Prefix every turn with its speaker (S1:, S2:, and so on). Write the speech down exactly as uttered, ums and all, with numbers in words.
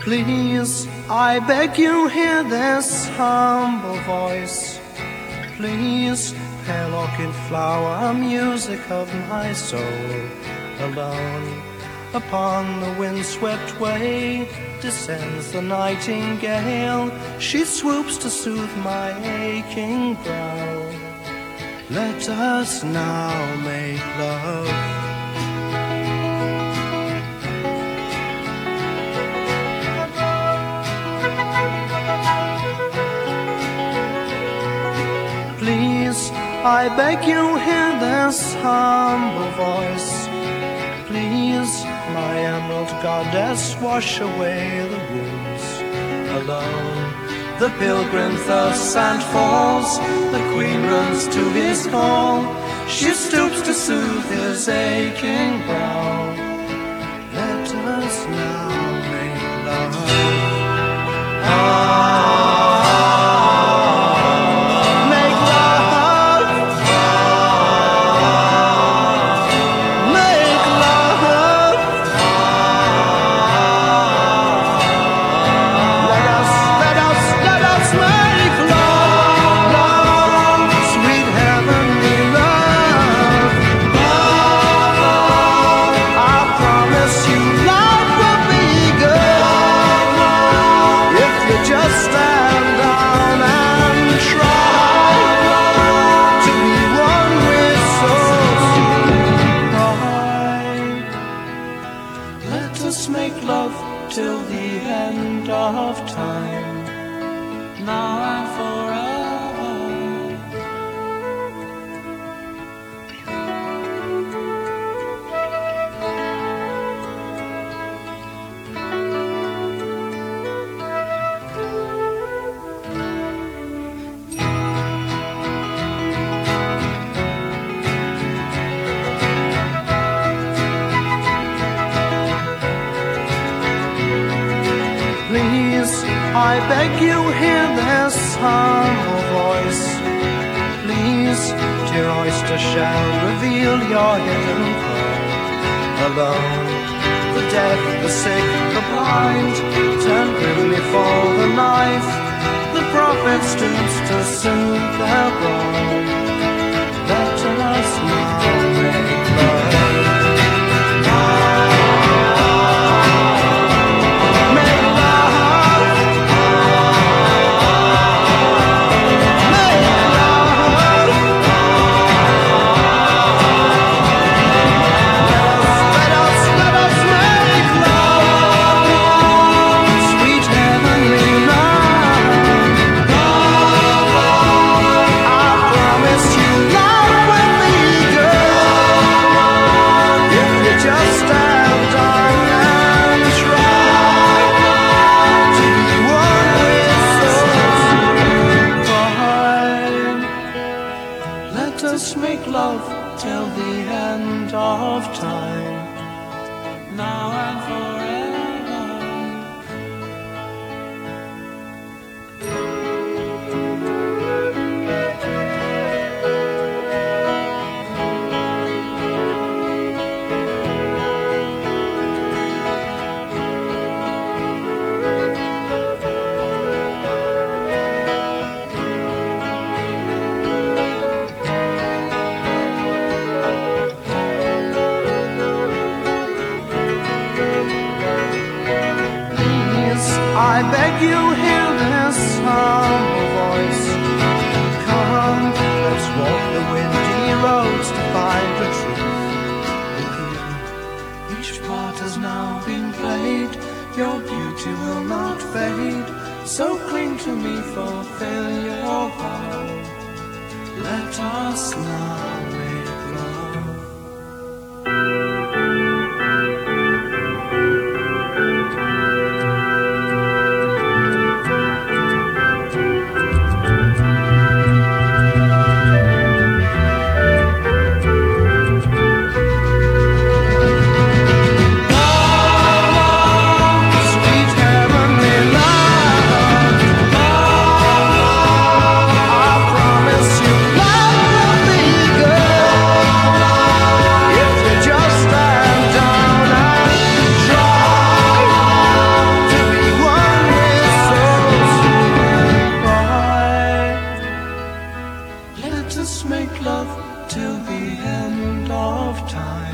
S1: Please, I beg you, hear this humble voice. Please, pale orchid flower, music of my soul. Alone, upon the windswept way, descends the nightingale. She swoops to soothe my aching brow. Let us now make love. Please, I beg you, hear this humble voice. Please, my emerald goddess, wash away the wounds. Alone, the pilgrim thirsts and falls. The queen runs to his call. She stoops to soothe his aching brow. Let us now make love. Ah. I beg you, hear this humble voice. Please, dear oyster shell, reveal your hidden pearl. Alone, the deaf, the sick, the blind turn grimly for the knife. The prophet stoops to soothe their bride. Let us now make love. I beg you, hear this humble voice. Come, let's walk the windy roads to find the truth. With you, each part has now been played. Your beauty will not fade. So cling to me, fulfill your vow. Let us now make love.
S2: Promise you love will be
S1: time.